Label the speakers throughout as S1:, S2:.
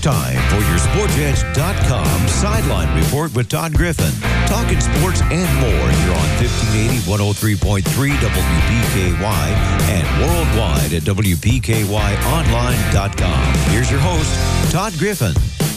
S1: time for your SportsEdge.com Sideline Report with Todd Griffin. Talking sports and more here on 1580, 103.3 WPKY and worldwide at WPKYOnline.com. Here's your host, Todd Griffin.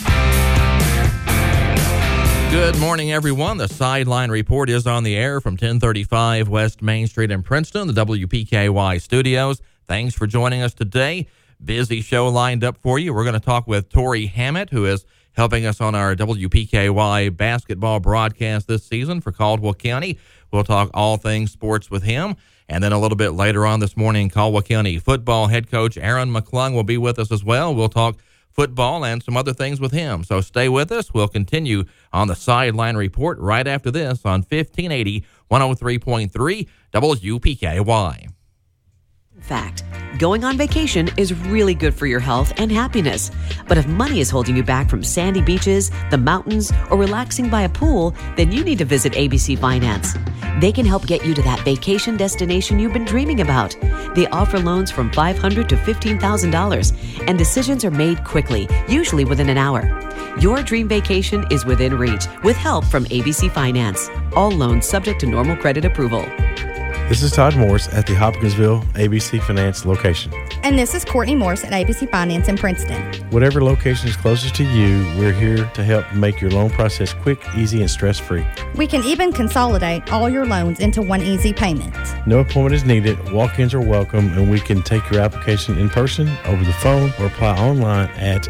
S2: Good morning, everyone. The Sideline Report is on the air from 1035 West Main Street in Princeton, the WPKY studios. Thanks for joining us today. Busy show lined up for you. We're going to talk with Tori Hammett, who is helping us on our WPKY basketball broadcast this season for Caldwell County. We'll talk all things sports with him. And then a little bit later on this morning, Caldwell County football head coach Aaron McClung will be with us as well. We'll talk football and some other things with him. So stay with us. We'll continue on the Sideline Report right after this on 1580, 103.3 WPKY.
S3: In fact, going on vacation is really good for your health and happiness. But if money is holding you back from sandy beaches, the mountains, or relaxing by a pool, then you need to visit ABC Finance. They can help get you to that vacation destination you've been dreaming about. They offer loans from $500 to $15,000, and decisions are made quickly, usually within an hour. Your dream vacation is within reach with help from ABC Finance. All loans subject to normal credit approval.
S4: This is Todd Morris at the Hopkinsville ABC Finance location.
S5: And this is Courtney Morris at ABC Finance in Princeton.
S4: Whatever location is closest to you, we're here to help make your loan process quick, easy, and stress-free.
S5: We can even consolidate all your loans into one easy payment.
S4: No appointment is needed, walk-ins are welcome, and we can take your application in person, over the phone, or apply online at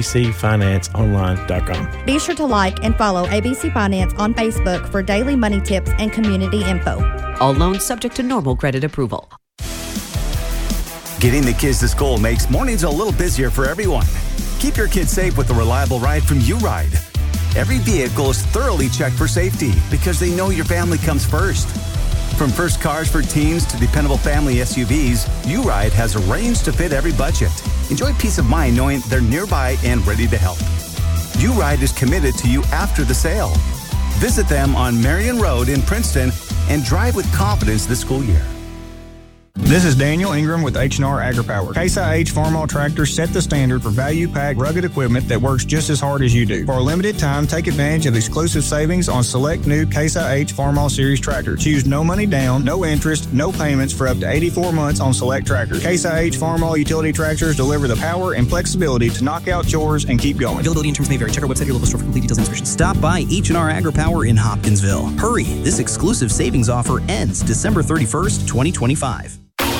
S4: abcfinanceonline.com.
S5: Be sure to like and follow ABC Finance on Facebook for daily money tips and community info.
S3: All loans subject to normal credit approval.
S6: Getting the kids to school makes mornings a little busier for everyone. Keep your kids safe with a reliable ride from U-Ride. Every vehicle is thoroughly checked for safety because they know your family comes first. From first cars for teens to dependable family SUVs, U-Ride has a range to fit every budget. Enjoy peace of mind knowing they're nearby and ready to help. U-Ride is committed to you after the sale. Visit them on Marion Road in Princeton and drive with confidence this school year.
S7: This is Daniel Ingram with H&R AgriPower. Case IH Farmall tractors set the standard for value-packed, rugged equipment that works just as hard as you do. For a limited time, take advantage of exclusive savings on select new Case IH Farmall Series tractors. Choose no money down, no interest, no payments for up to 84 months on select tractors. Case IH Farmall utility tractors deliver the power and flexibility to knock out chores and keep going.
S8: Availability and terms may vary. Check our website, your local store for complete details and instructions. Stop by H&R AgriPower in Hopkinsville. Hurry! This exclusive savings offer ends December 31st, 2025.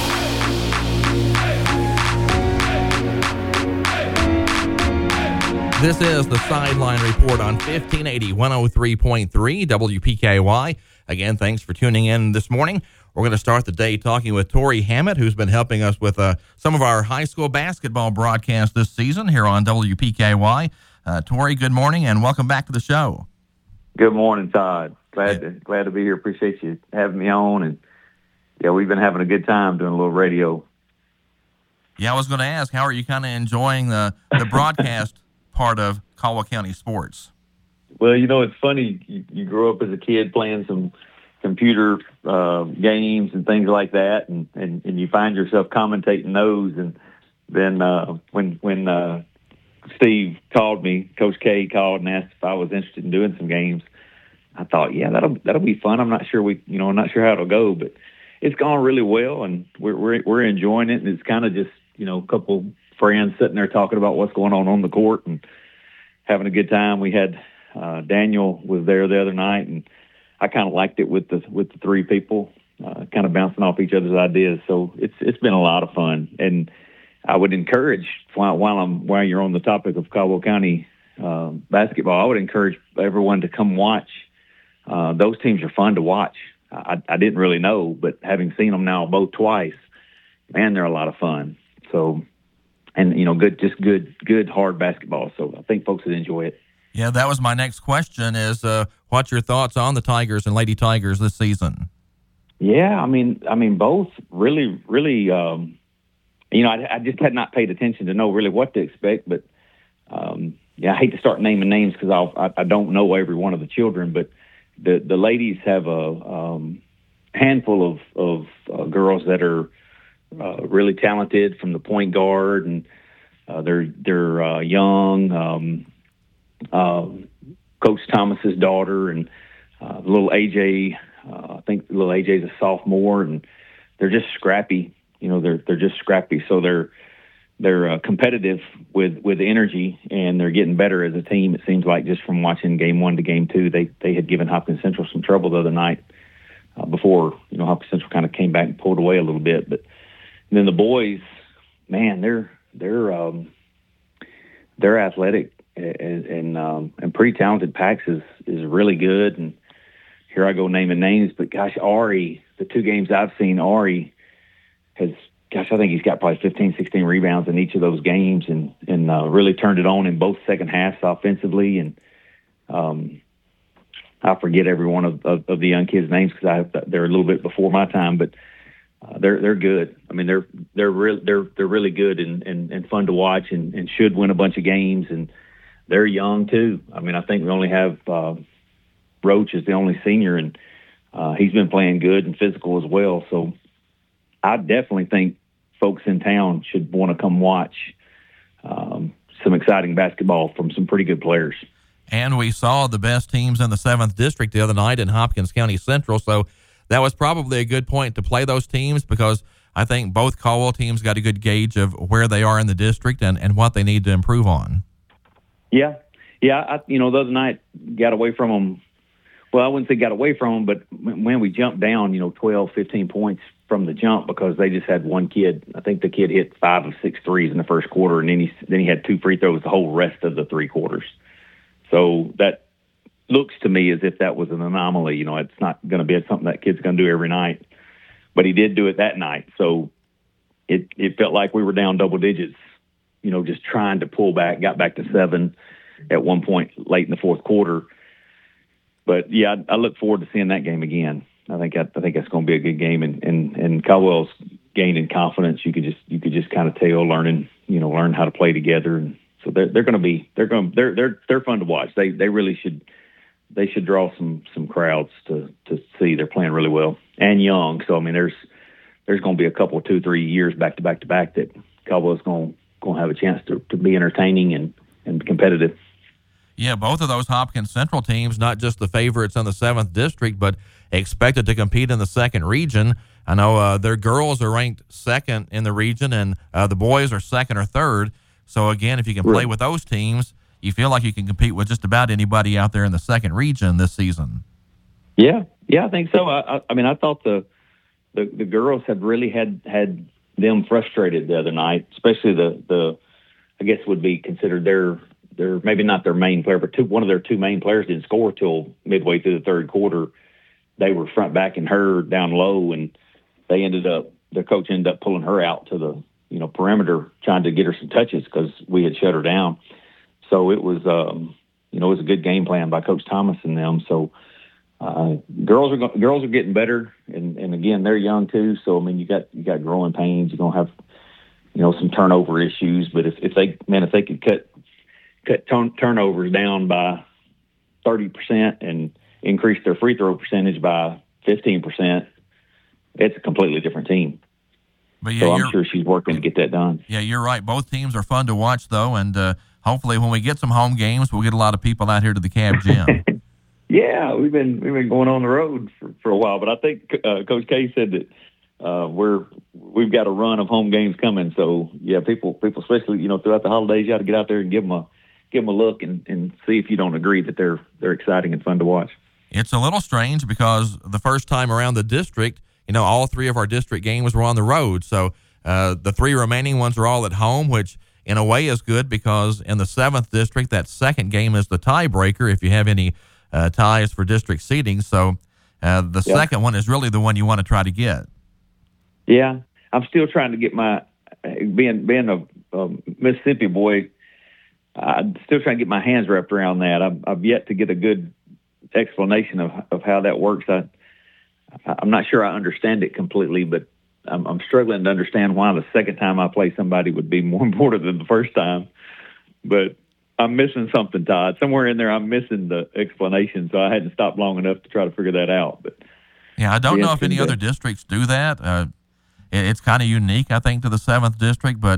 S2: This is the Sideline Report on 1580, 103.3 WPKY. Again, thanks for tuning in this morning. We're going to start the day talking with Tori Hammett, who's been helping us with some of our high school basketball broadcasts this season here on WPKY. Tori, good morning, and welcome back to the show.
S9: Good morning, Todd. Glad to be here. Appreciate you having me on. And, yeah, we've been having a good time doing a little radio.
S2: Yeah, I was going to ask, how are you kind of enjoying the broadcast part of Caldwell County sports?
S9: Well, you know, it's funny. You grow up as a kid playing some computer games and things like that, and you find yourself commentating those. And then when Steve called me, Coach K called and asked if I was interested in doing some games, I thought, yeah, that'll be fun. I'm not sure I'm not sure how it'll go, but it's gone really well, and we're enjoying it. And it's kind of just, you know, a couple friends sitting there talking about what's going on the court and having a good time. We had Daniel was there the other night, and I kind of liked it with the three people, kind of bouncing off each other's ideas. So it's been a lot of fun, and I would encourage while you're on the topic of Caldwell County basketball, I would encourage everyone to come watch. Those teams are fun to watch. I didn't really know, but having seen them now both twice, man, they're a lot of fun. So. And, you know, good, hard basketball. So I think folks would enjoy it.
S2: Yeah, that was my next question is what's your thoughts on the Tigers and Lady Tigers this season?
S9: Yeah, I mean, both really, you know, I just had not paid attention to know really what to expect. But, yeah, I hate to start naming names because I don't know every one of the children. But the ladies have a handful of girls that are really talented, from the point guard and They're young. Coach Thomas's daughter and little AJ. I think little AJ is a sophomore, and they're just scrappy. They're just scrappy. So they're competitive with energy, and they're getting better as a team. It seems like just from watching game 1 to game 2, they had given Hopkins Central some trouble the other night before Hopkins Central kind of came back and pulled away a little bit. But then the boys, man, they're athletic and pretty talented. Pax is really good, and here I go naming names, but gosh, Ari, the 2 games I've seen, Ari has, I think he's got probably 15, 16 rebounds in each of those games, and really turned it on in both second halves offensively. And I forget every one of the young kids' names because they're a little bit before my time, but they're good. I mean, they're really good and fun to watch, and should win a bunch of games. And they're young too. I mean, I think we only have Roach is the only senior, and he's been playing good and physical as well. So I definitely think folks in town should want to come watch some exciting basketball from some pretty good players.
S2: And we saw the best teams in the 7th District the other night in Hopkins County Central, so that was probably a good point to play those teams, because I think both Caldwell teams got a good gauge of where they are in the district and what they need to improve on.
S9: Yeah. The other night got away from them. Well, I wouldn't say got away from them, but when we jumped down, 12, 15 points from the jump, because they just had one kid. I think the kid hit 5 of 6 threes in the first quarter, and then he had 2 free throws the whole rest of the 3 quarters. So that looks to me as if that was an anomaly. It's not going to be something that kid's going to do every night, but he did do it that night. So it felt like we were down double digits, just trying to pull back, got back to 7 at one point late in the 4th quarter. But yeah, I look forward to seeing that game again. I think that's going to be a good game, and Caldwell's gaining confidence. You could just kind of tell, learn how to play together, and so they're fun to watch. They really should draw some crowds to see. They're playing really well and young. So I mean, there's going to be a couple 2-3 years back to back that Caldwell's going to have a chance to be entertaining and competitive.
S2: Yeah, both of those Hopkins Central teams, not just the favorites in the 7th District, but expected to compete in the 2nd region. I know their girls are ranked 2nd in the region, and the boys are 2nd or 3rd. So, again, if you can play with those teams, you feel like you can compete with just about anybody out there in the 2nd region this season.
S9: Yeah, I think so. I mean, I thought the girls had really had them frustrated the other night, especially the I guess would be considered their maybe not their main player, but one of their 2 main players didn't score till midway through the 3rd quarter. They were front back and her down low, and their coach ended up pulling her out to the perimeter, trying to get her some touches because we had shut her down. So it was it was a good game plan by Coach Thomas and them. So girls are getting better, and again, they're young too. So I mean, you got growing pains. You're gonna have some turnover issues, but if they could cut turnovers down by 30% and increase their free throw percentage by 15%, it's a completely different team.
S2: But yeah,
S9: so I'm sure she's working to get that done.
S2: Yeah, you're right. Both teams are fun to watch, though, and hopefully when we get some home games, we'll get a lot of people out here to the Cab Gym.
S9: Yeah, we've been going on the road for a while, but I think Coach K said that we've got a run of home games coming. So yeah, people especially throughout the holidays, you got to get out there and give them a look and see if you don't agree that they're exciting and fun to watch.
S2: It's a little strange because the first time around the district, all 3 of our district games were on the road. So the 3 remaining ones are all at home, which in a way is good because in the 7th District, that 2nd game is the tiebreaker if you have any ties for district seating. So the second one is really the one you want to try to get.
S9: Yeah, I'm still trying to get being a Mississippi boy, I'm still trying to get my hands wrapped around that. I've yet to get a good explanation of how that works. I'm not sure I understand it completely, but I'm struggling to understand why the second time I play somebody would be more important than the first time. But I'm missing something, Todd. Somewhere in there I'm missing the explanation, so I hadn't stopped long enough to try to figure that out. But
S2: yeah, I don't know if any other districts do that. It's kind of unique, I think, to the 7th District, but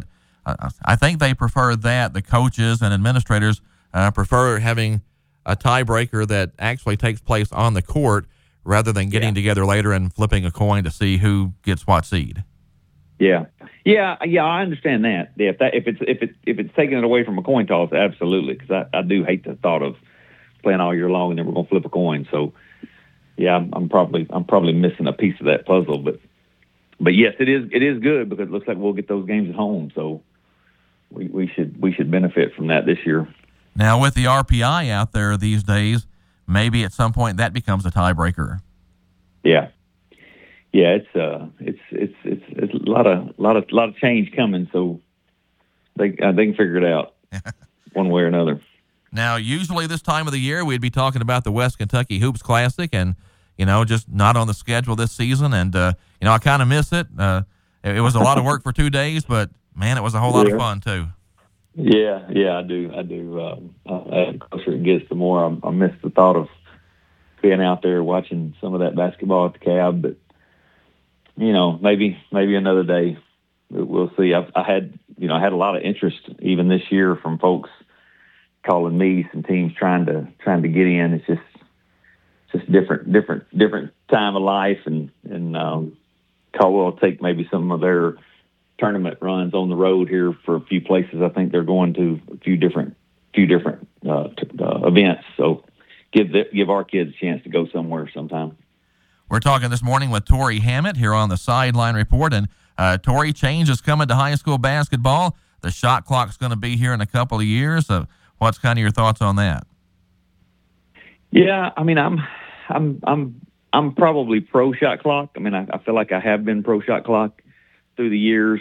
S2: I think they prefer that. The coaches and administrators prefer having a tiebreaker that actually takes place on the court rather than getting together later and flipping a coin to see who gets what seed.
S9: Yeah. I understand that. Yeah, if it's taking it away from a coin toss, absolutely. Because I do hate the thought of playing all year long and then we're going to flip a coin. So, yeah, I'm probably missing a piece of that puzzle. But yes, it is good because it looks like we'll get those games at home. So we should benefit from that this year.
S2: Now, with the RPI out there these days, maybe at some point that becomes a tiebreaker.
S9: Yeah, it's a lot of change coming, so they can figure it out one way or another.
S2: Now, usually this time of the year, we'd be talking about the West Kentucky Hoops Classic, and just not on the schedule this season, and I kind of miss it. It was a lot of work for 2 days, but man, it was a whole lot of fun too.
S9: Yeah, I do. The closer it gets, the more I miss the thought of being out there watching some of that basketball at the Cab. But maybe another day. We'll see. I had a lot of interest even this year from folks calling me, some teams trying to get in. It's just different time of life, and Caldwell will take maybe some of their tournament runs on the road here for a few places. I think they're going to a few different events. So give our kids a chance to go somewhere sometime.
S2: We're talking this morning with Tori Hammett here on the Sideline Report. And Tori, change is coming to high school basketball. The shot clock's going to be here in a couple of years. What's kind of your thoughts on that?
S9: Yeah, I mean, I'm probably pro shot clock. I mean, I feel like I have been pro shot clock through the years.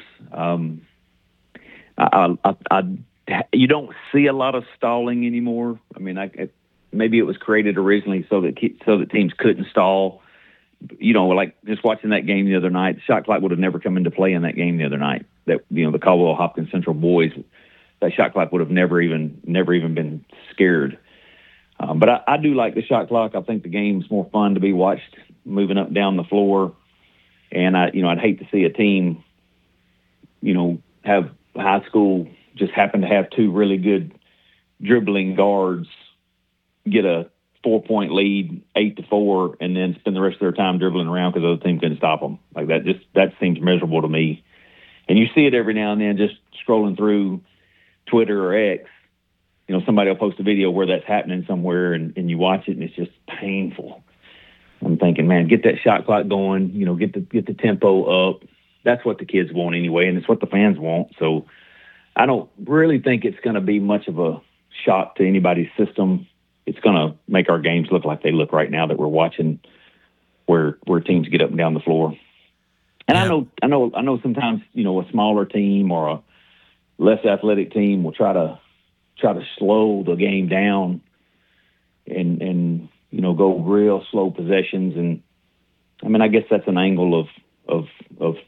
S9: You don't see a lot of stalling anymore. I mean, maybe it was created originally so that teams couldn't stall. Like just watching that game the other night, the shot clock would have never come into play in that game the other night. That the Caldwell Hopkins Central boys, that shot clock would have never even been scared. But I do like the shot clock. I think the game's more fun to be watched moving up and down the floor. And I'd hate to see a team, have high school just happen to have two really good dribbling guards get a 4-point lead, 8-4, and then spend the rest of their time dribbling around because the other team couldn't stop them. Like that seems miserable to me. And you see it every now and then, just scrolling through Twitter or X. Somebody will post a video where that's happening somewhere, and you watch it, and it's just painful. I'm thinking, man, get that shot clock going. Get the tempo up. That's what the kids want anyway, and it's what the fans want. So I don't really think it's going to be much of a shock to anybody's system. It's going to make our games look like they look right now that we're watching, where teams get up and down the floor. And I know sometimes a smaller team or a less athletic team will try to slow the game down and go real slow possessions. And I mean, I guess that's an angle of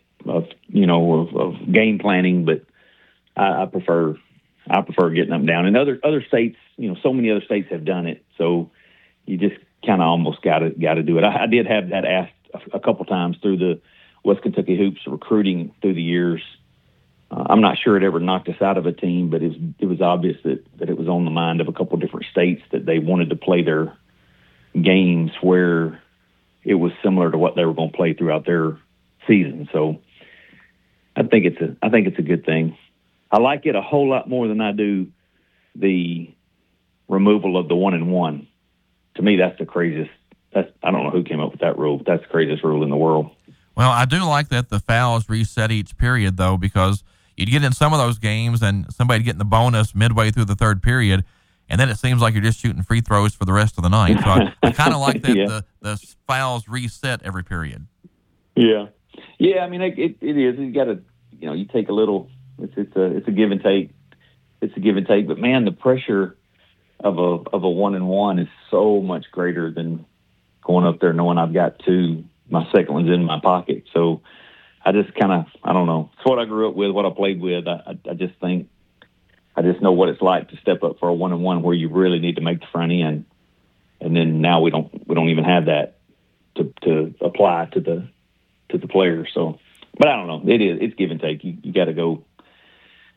S9: game planning, but I prefer getting them down. And other states, so many other states have done it. So you just kind of almost got to do it. I did have that asked a couple times through the West Kentucky Hoops recruiting through the years. I'm not sure it ever knocked us out of a team, but it was obvious that it was on the mind of a couple different states that they wanted to play their games where it was similar to what they were going to play throughout their season. So I think it's a good thing. I like it a whole lot more than I do the removal of the 1-and-1. To me, that's the craziest. I don't know who came up with that rule, but that's the craziest rule in the world.
S2: Well, I do like that the fouls reset each period, though, because you'd get in some of those games and somebody'd get in the bonus midway through the third period, and then it seems like you're just shooting free throws for the rest of the night. So I kind of like that the fouls reset every period.
S9: Yeah. I mean, it is. You got to, you take a little. It's a give and take. It's a give and take. But man, the pressure of a 1-and-1 is so much greater than going up there knowing I've got two. My second one's in my pocket. So I just I don't know. It's what I grew up with, what I played with. I just think, I just know what it's like to step up for a 1-and-1 where you really need to make the front end. And then now we don't even have that to apply to the players. So, but I don't know. It's give and take. You got to go.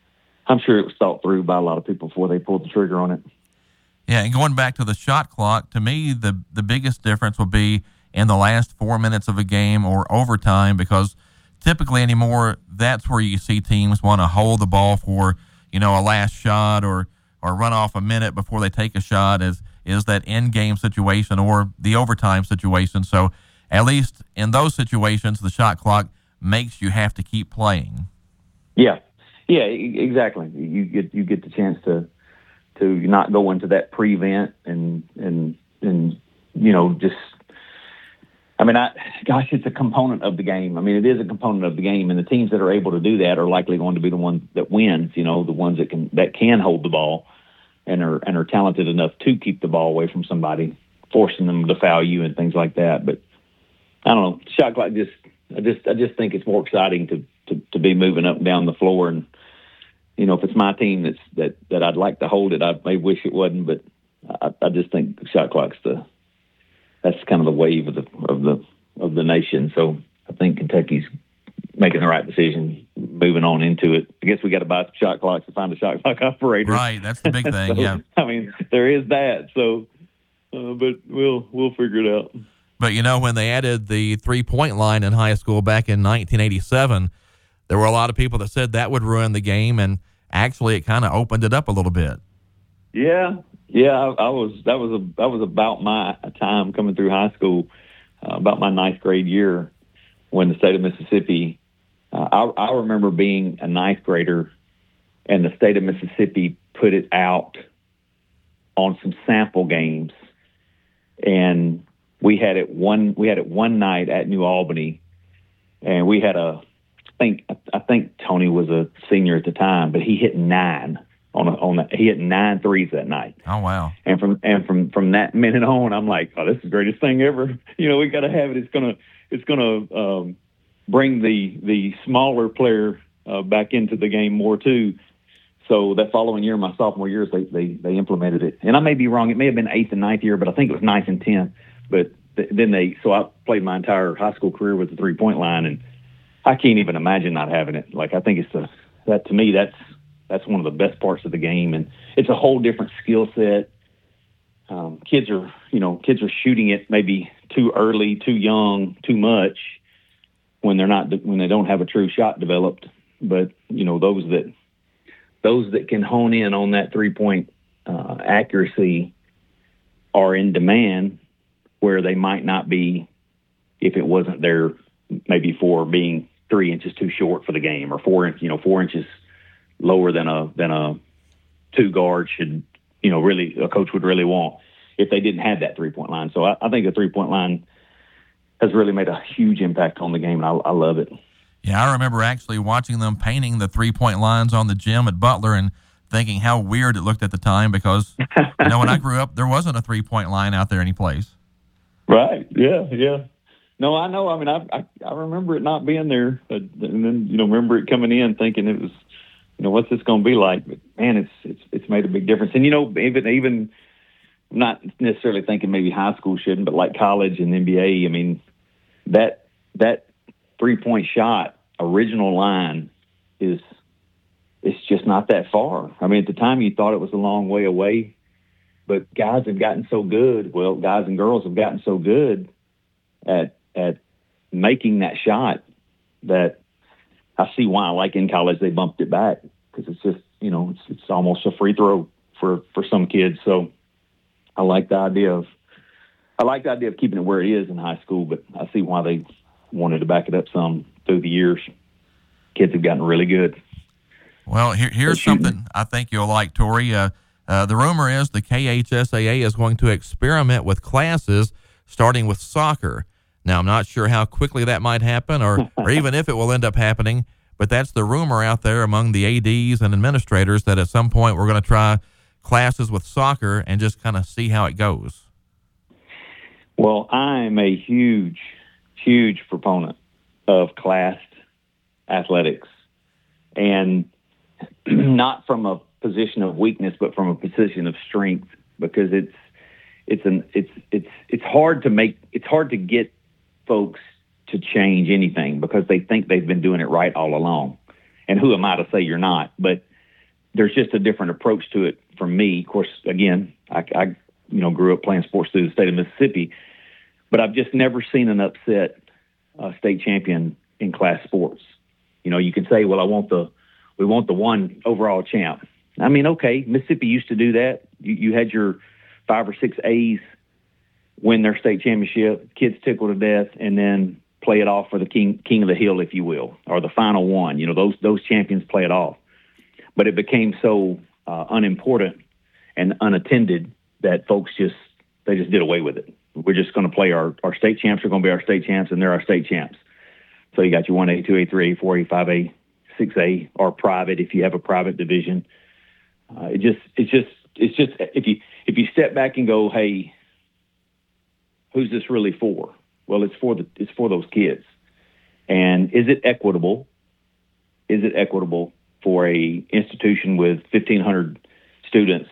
S9: I'm sure it was thought through by a lot of people before they pulled the trigger on it.
S2: Yeah, and going back to the shot clock, to me, the biggest difference would be in the last 4 minutes of a game or overtime, because typically anymore, that's where you see teams want to hold the ball for, a last shot or run off a minute before they take a shot is that end-game situation or the overtime situation. So at least in those situations, the shot clock makes you have to keep playing.
S9: Yeah, exactly. You get the chance to not go into that prevent and just. I mean, it's a component of the game. I mean, it is a component of the game, and the teams that are able to do that are likely going to be the ones that wins. The ones that can hold the ball and are talented enough to keep the ball away from somebody, forcing them to foul you and things like that. But I don't know, shot clock. I just think it's more exciting to be moving up and down the floor. And if it's my team that I'd like to hold it, I may wish it wasn't, but I just think the shot clock's that's kind of the wave of the nation. So I think Kentucky's making the right decision moving on into it. I guess we got to buy some shot clocks to find a shot clock operator.
S2: Right, that's the big thing.
S9: So,
S2: yeah.
S9: I mean, there is that. So, but we'll figure it out.
S2: But when they added the 3-point line in high school back in 1987, there were a lot of people that said that would ruin the game, and actually it kind of opened it up a little bit.
S9: Yeah. Yeah, that was about my time coming through high school, about my 9th grade year when the state of Mississippi. I remember being a 9th grader, and the state of Mississippi put it out on some sample games, and we had it one night at New Albany, and we had I think Tony was a senior at the time, but he hit 9. He hit 9 threes that night.
S2: Oh wow!
S9: And from that minute on, I'm like, oh, this is the greatest thing ever. We got to have it. It's gonna bring the smaller player back into the game more too. So that following year, my sophomore years, they implemented it. And I may be wrong. It may have been 8th and 9th year, but I think it was 9th and 10th. But then so I played my entire high school career with the 3-point line, and I can't even imagine not having it. Like, I think that to me, that's one of the best parts of the game, and it's a whole different skill set. Kids are shooting it maybe too early, too young, too much when they don't have a true shot developed. But those that can hone in on that 3-point accuracy are in demand, where they might not be if it wasn't there, maybe for being 3 inches too short for the game, or 4 inches lower than a 2 guard should, really a coach would really want if they didn't have that 3-point line. So I think the 3-point line has really made a huge impact on the game, and I love it.
S2: Yeah, I remember actually watching them painting the 3-point lines on the gym at Butler and thinking how weird it looked at the time, because when I grew up, there wasn't a 3-point line out there anyplace.
S9: Right. Yeah. No, I know. I mean, I remember it not being there, and then remember it coming in thinking it was. What's this going to be like? But man, it's made a big difference. And even not necessarily thinking maybe high school shouldn't, but like college and NBA. I mean, that 3-point shot original line it's just not that far. I mean, at the time you thought it was a long way away, but guys have gotten so good. Well, guys and girls have gotten so good at making that shot that I see why, like in college, they bumped it back, because it's just, it's almost a free throw for some kids. So I like the idea of keeping it where it is in high school, but I see why they wanted to back it up some through the years. Kids have gotten really good.
S2: Well, here's something I think you'll like, Tori. The rumor is the KHSAA is going to experiment with classes starting with soccer. Now, I'm not sure how quickly that might happen or even if it will end up happening, but that's the rumor out there among the ADs and administrators that at some point we're going to try classes with soccer and just kind of see how it goes.
S9: Well, I'm a huge, huge proponent of classed athletics, and not from a position of weakness, but from a position of strength, because it's hard to get folks to change anything because they think they've been doing it right all along. And who am I to say you're not? But
S10: there's just a different approach to it from me. Of course, again, I grew up playing sports through the state of Mississippi, but I've just never seen an upset state champion in class sports. You can say, well, we want the one overall champ. I mean, okay, Mississippi used to do that. You had your 5 or 6 A's win their state championship, kids tickle to death, and then play it off for the king of the hill, if you will, or the final one. Those champions play it off. But it became so unimportant and unattended that folks just did away with it. We're just going to play our state champs are going to be our state champs, and they're our state champs. So you got your 1A, 2A, 3A, 4A, 5A, 6A, or private if you have a private division. It's just if you step back and go, hey, who's this really for? Well, it's for those kids. And is it equitable? Is it equitable for a institution with 1,500 students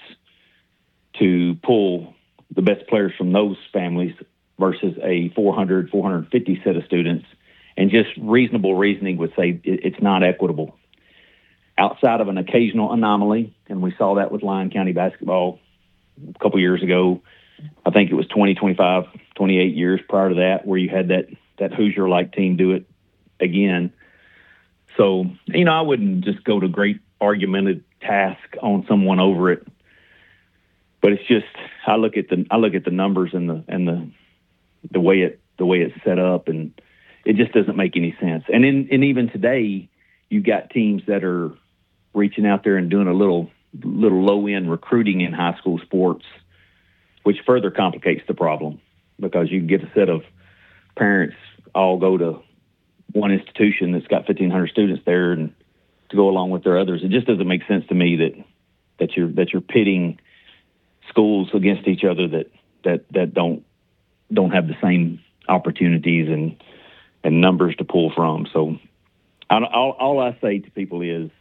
S10: to pull the best players from those families versus a 400, 450 set of students? And just reasonable reasoning would say it's not equitable. Outside of an occasional anomaly, and we saw that with Lyon County basketball a couple years ago, I think it was 20, 25, 28 years prior to that, where you had that Hoosier-like team do it again. So, I wouldn't just go to great argumented task on someone over it, but it's just I look at the numbers and the way it's set up, and it just doesn't make any sense. And even today, you've got teams that are reaching out there and doing a little low-end recruiting in high school sports, which further complicates the problem because you can get a set of parents all go to one institution that's got 1,500 students there and to go along with their others. It just doesn't make sense to me that you're pitting schools against each other that don't have the same opportunities and numbers to pull from. So all I say to people is,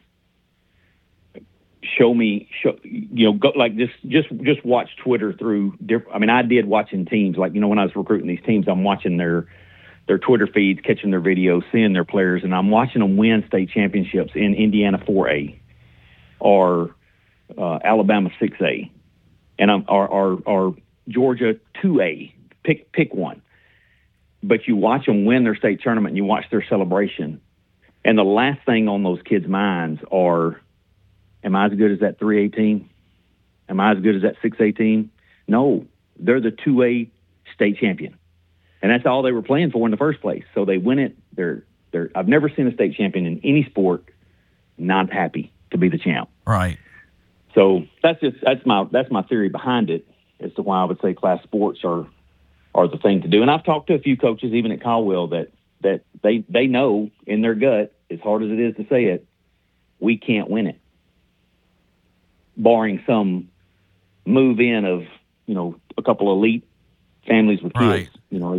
S10: go like just watch Twitter through different. I mean, I did watching teams when I was recruiting these teams, I'm watching their Twitter feeds, catching their videos, seeing their players, and I'm watching them win state championships in Indiana 4A or Alabama 6A, and or Georgia 2A. Pick one, but you watch them win their state tournament and you watch their celebration, and the last thing on those kids' minds are, am I as good as that 3A team? Am I as good as that 6A team? No, they're the 2A state champion. And that's all they were playing for in the first place. So they win it. I've never seen a state champion in any sport not happy to be the champ.
S2: Right.
S10: So that's my theory behind it as to why I would say class sports are the thing to do. And I've talked to a few coaches, even at Caldwell, that they know in their gut, as hard as it is to say it, we can't win it, barring some move in of a couple elite families with kids.
S2: Right.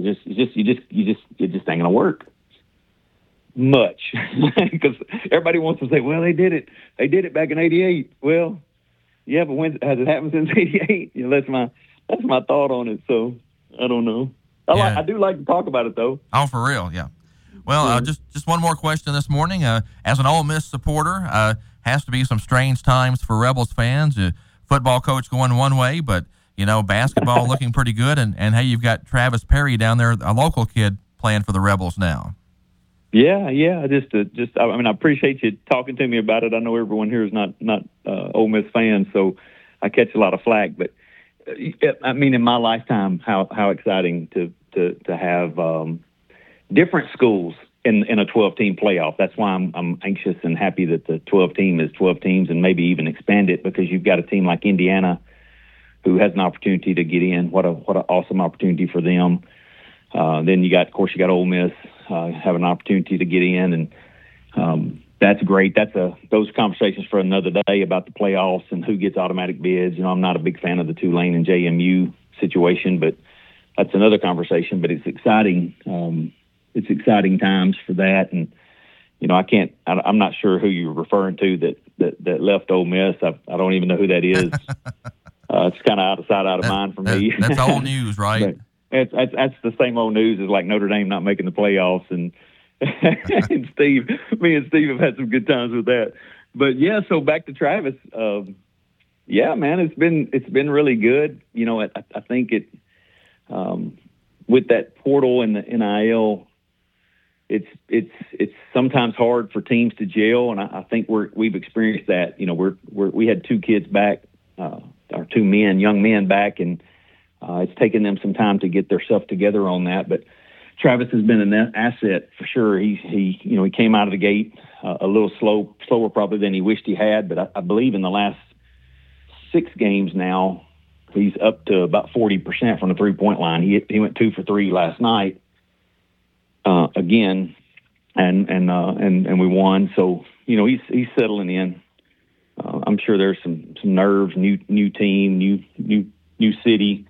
S10: It just ain't gonna work much because everybody wants to say, well, they did it back in '88. Well, yeah, but when has it happened since '88? That's my thought on it. So I don't know. I do like to talk about it though.
S2: Oh, for real, yeah. Well, just one more question this morning. As an Ole Miss supporter, has to be some strange times for Rebels fans. Football coach going one way, but basketball looking pretty good. And hey, you've got Travis Perry down there, a local kid playing for the Rebels now. Yeah. I appreciate you talking to me about it. I know everyone here is not Ole Miss fans, so I catch a lot of flack. But in my lifetime, how exciting to have different schools in a 12-team playoff. That's why I'm anxious and happy that the 12-team is 12 teams and maybe even expand it, because you've got a team like Indiana who has an opportunity to get in. What an awesome opportunity for them. Then you got Ole Miss have an opportunity to get in, and that's great. Those conversations for another day about the playoffs and who gets automatic bids. I'm not a big fan of the Tulane and JMU situation, but that's another conversation. But it's exciting. It's exciting times for that, and I'm not sure who you're referring to that left Ole Miss. I don't even know who that is. It's kind of out of sight, out of mind for me. That's old news, right?
S10: That's the same old news as like Notre Dame not making the playoffs, and and me and Steve have had some good times with that. But yeah, so back to Travis. Yeah, man, it's been really good. You know, I think it with that portal and the NIL, it's sometimes hard for teams to gel, and I think we've experienced that. You know, we had 2 kids back, or 2 young men back, and it's taken them some time to get their stuff together on that. But Travis has been an asset for sure. He came out of the gate a little slower probably than he wished he had, but I believe in the last 6 games now, he's up to about 40% from the 3-point line. He went 2 for 3 last night again, and we won. So he's settling in. I'm sure there's some nerves, new team, new city,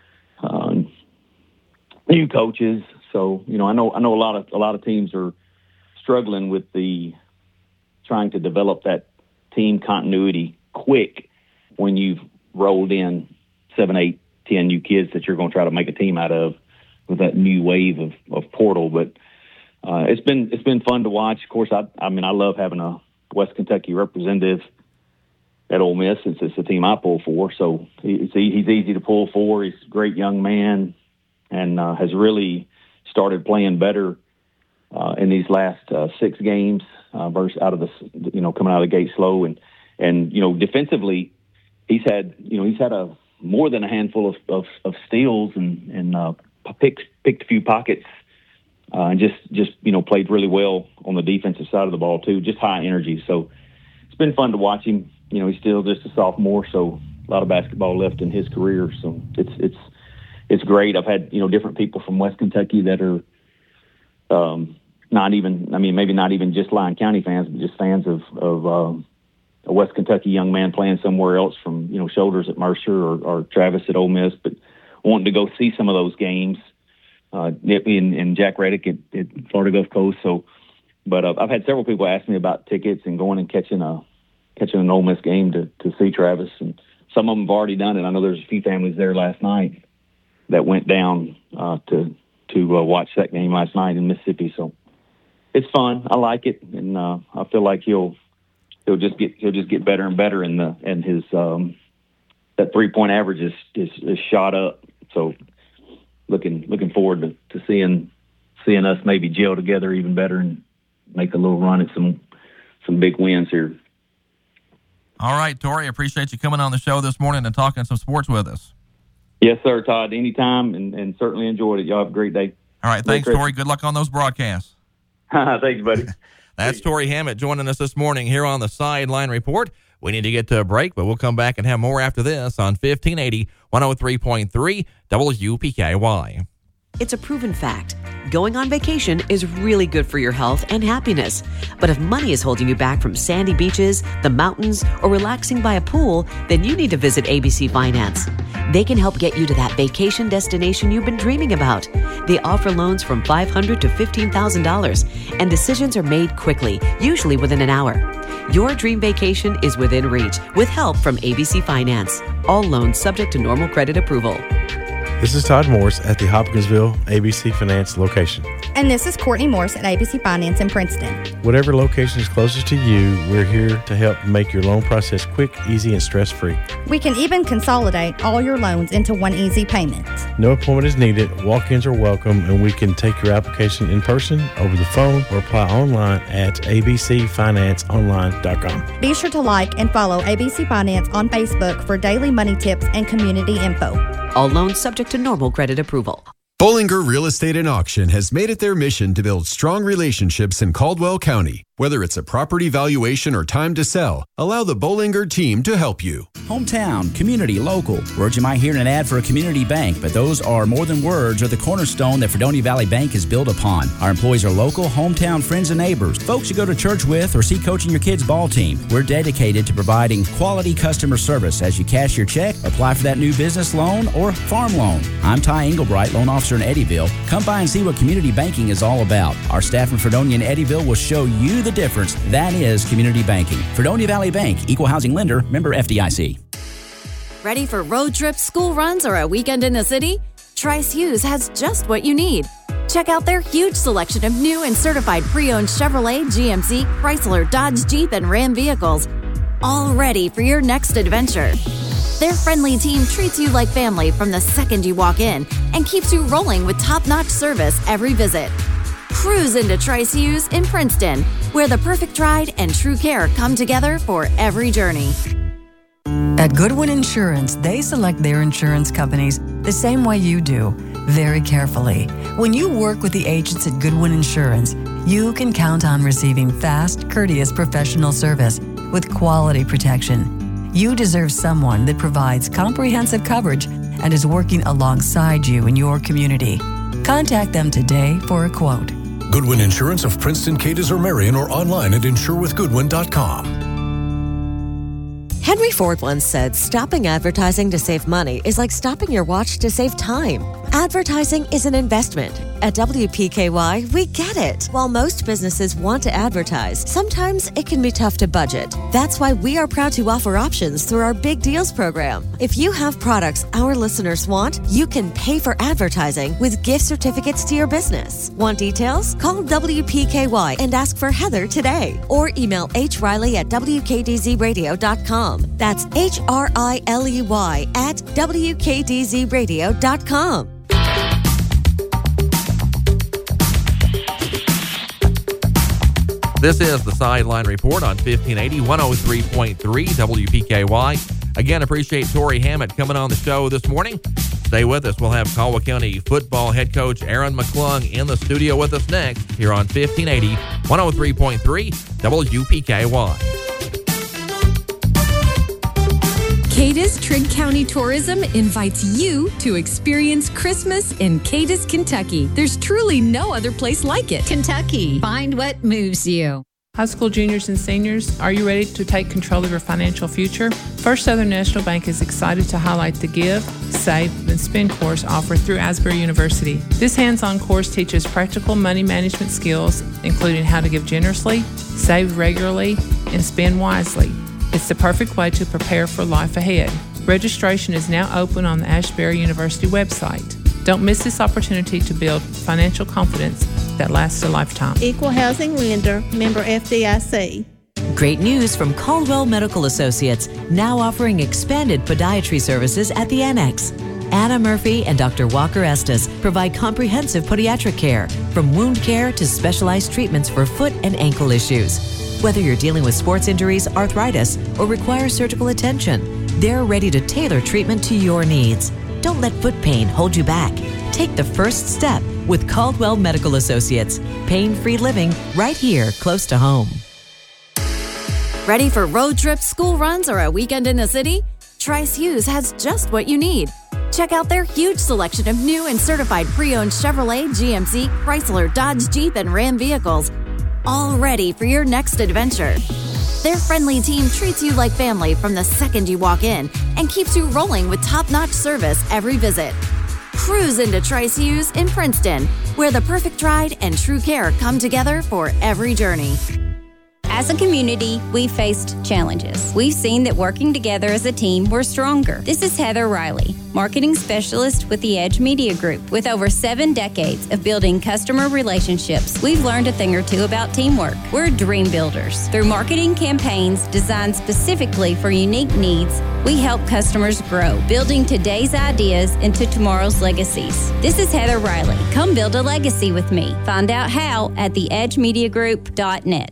S10: new coaches. So I know a lot of teams are struggling with trying to develop that team continuity quick when you've rolled in 7, 8, 10 new kids that you're going to try to make a team out of with that new wave of portal. But it's been fun to watch. Of course, I love having a West Kentucky representative at Ole Miss since it's the team I pull for. So he's easy to pull for. He's a great young man and has really started playing better in these last 6 games versus out of coming out of the gate slow and defensively he's had more than a handful of steals and picked a few pockets and just played really well on the defensive side of the ball too. Just high energy. So it's been fun to watch him. He's still just a sophomore, so a lot of basketball left in his career. So it's great. I've had different people from West Kentucky that are maybe not even just Lyon County fans, but just fans of a West Kentucky young man playing somewhere else from Shoulders at Mercer or Travis at Ole Miss, but wanting to go see some of those games. And Jack Reddick at Florida Gulf Coast. So, but I've had several people ask me about tickets and going and catching an Ole Miss game to see Travis, and some of them have already done it. I know there's a few families there last night that went down to watch that game last night in Mississippi. So it's fun. I like it, and I feel like he'll just get better and better, and his that 3-point average is shot up. So looking forward to seeing us maybe gel together even better and make a little run at some big wins here.
S2: All right, Tori, appreciate you coming on the show this morning and talking some sports with us.
S10: Yes, sir, Todd. Anytime, and certainly enjoyed it. Y'all have a great day.
S2: All right, thanks, Tori. Good luck on those broadcasts.
S10: Thanks, buddy.
S2: That's Tori Hammett joining us this morning here on the Sideline Report. We need to get to a break, but we'll come back and have more after this on 1580 103.3 WPKY.
S3: It's a proven fact. Going on vacation is really good for your health and happiness. But if money is holding you back from sandy beaches, the mountains, or relaxing by a pool, then you need to visit ABC Finance. They can help get you to that vacation destination you've been dreaming about. They offer loans from $500 to $15,000, and decisions are made quickly, usually within an hour. Your dream vacation is within reach with help from ABC Finance. All loans subject to normal credit approval.
S4: This is Todd Morris at the Hopkinsville ABC Finance location.
S5: And this is Courtney Morris at ABC Finance in Princeton.
S4: Whatever location is closest to you, we're here to help make your loan process quick, easy, and stress-free.
S5: We can even consolidate all your loans into one easy payment.
S4: No appointment is needed. Walk-ins are welcome, and we can take your application in person, over the phone, or apply online at abcfinanceonline.com.
S5: Be sure to like and follow ABC Finance on Facebook for daily money tips and community info.
S3: All loans subject to normal credit approval.
S11: Bollinger Real Estate and Auction has made it their mission to build strong relationships in Caldwell County. Whether it's a property valuation or time to sell, allow the Bollinger team to help you.
S12: Hometown, community, local. Words you might hear in an ad for a community bank, but those are more than words or the cornerstone that Fredonia Valley Bank is built upon. Our employees are local, hometown friends and neighbors, folks you go to church with or see coaching your kids' ball team. We're dedicated to providing quality customer service as you cash your check, apply for that new business loan or farm loan. I'm Ty Englebright, loan officer in Eddyville. Come by and see what community banking is all about. Our staff in Fredonia and Eddyville will show you the difference. That is community banking. Fredonia Valley Bank, equal housing lender, member FDIC.
S13: Ready for road trips, school runs, or a weekend in the city? Trice Hughes has just what you need. Check out their huge selection of new and certified pre-owned Chevrolet, GMC, Chrysler, Dodge, Jeep, and Ram vehicles, all ready for your next adventure. Their friendly team treats you like family from the second you walk in and keeps you rolling with top-notch service every visit. Cruise into Trice Hughes in Princeton, where the perfect ride and true care come together for every journey.
S14: At Goodwin Insurance, they select their insurance companies the same way you do, very carefully. When you work with the agents at Goodwin Insurance, you can count on receiving fast, courteous professional service with quality protection. You deserve someone that provides comprehensive coverage and is working alongside you in your community. Contact them today for a quote.
S15: Goodwin Insurance of Princeton, Cadiz, or Marion, or online at insurewithgoodwin.com.
S16: Henry Ford once said, stopping advertising to save money is like stopping your watch to save time. Advertising is an investment. At WPKY, we get it. While most businesses want to advertise, sometimes it can be tough to budget. That's why we are proud to offer options through our Big Deals program. If you have products our listeners want, you can pay for advertising with gift certificates to your business. Want details? Call WPKY and ask for Heather today. Or email hriley@wkdzradio.com. That's HRILEY at WKDZradio.com.
S2: This is the Sideline Report on 1580, 103.3 WPKY. Again, appreciate Tori Hammett coming on the show this morning. Stay with us. We'll have Caldwell County football head coach Aaron McClung in the studio with us next here on 1580, 103.3 WPKY.
S17: Cadiz Trigg County Tourism invites you to experience Christmas in Cadiz, Kentucky. There's truly no other place like it.
S18: Kentucky, find what moves you.
S19: High school juniors and seniors, are you ready to take control of your financial future? First Southern National Bank is excited to highlight the Give, Save, and Spend course offered through Asbury University. This hands-on course teaches practical money management skills, including how to give generously, save regularly, and spend wisely. It's the perfect way to prepare for life ahead. Registration is now open on the Asbury University website. Don't miss this opportunity to build financial confidence that lasts a lifetime.
S20: Equal Housing Lender, member FDIC.
S3: Great news from Caldwell Medical Associates, now offering expanded podiatry services at the Annex. Anna Murphy and Dr. Walker Estes provide comprehensive podiatric care, from wound care to specialized treatments for foot and ankle issues. Whether you're dealing with sports injuries, arthritis, or require surgical attention, they're ready to tailor treatment to your needs. Don't let foot pain hold you back. Take the first step with Caldwell Medical Associates. Pain-free living right here, close to home.
S13: Ready for road trips, school runs, or a weekend in the city? Trice Hughes has just what you need. Check out their huge selection of new and certified pre-owned Chevrolet, GMC, Chrysler, Dodge, Jeep, and Ram vehicles, all ready for your next adventure. Their friendly team treats you like family from the second you walk in and keeps you rolling with top-notch service every visit. Cruise into Trice Hughes in Princeton, where the perfect ride and true care come together for every journey.
S21: As a community, we faced challenges. We've seen that working together as a team, we're stronger. This is Heather Riley, marketing specialist with the Edge Media Group. With over 7 decades of building customer relationships, we've learned a thing or two about teamwork. We're dream builders. Through marketing campaigns designed specifically for unique needs, we help customers grow, building today's ideas into tomorrow's legacies. This is Heather Riley. Come build a legacy with me. Find out how at theedgemediagroup.net.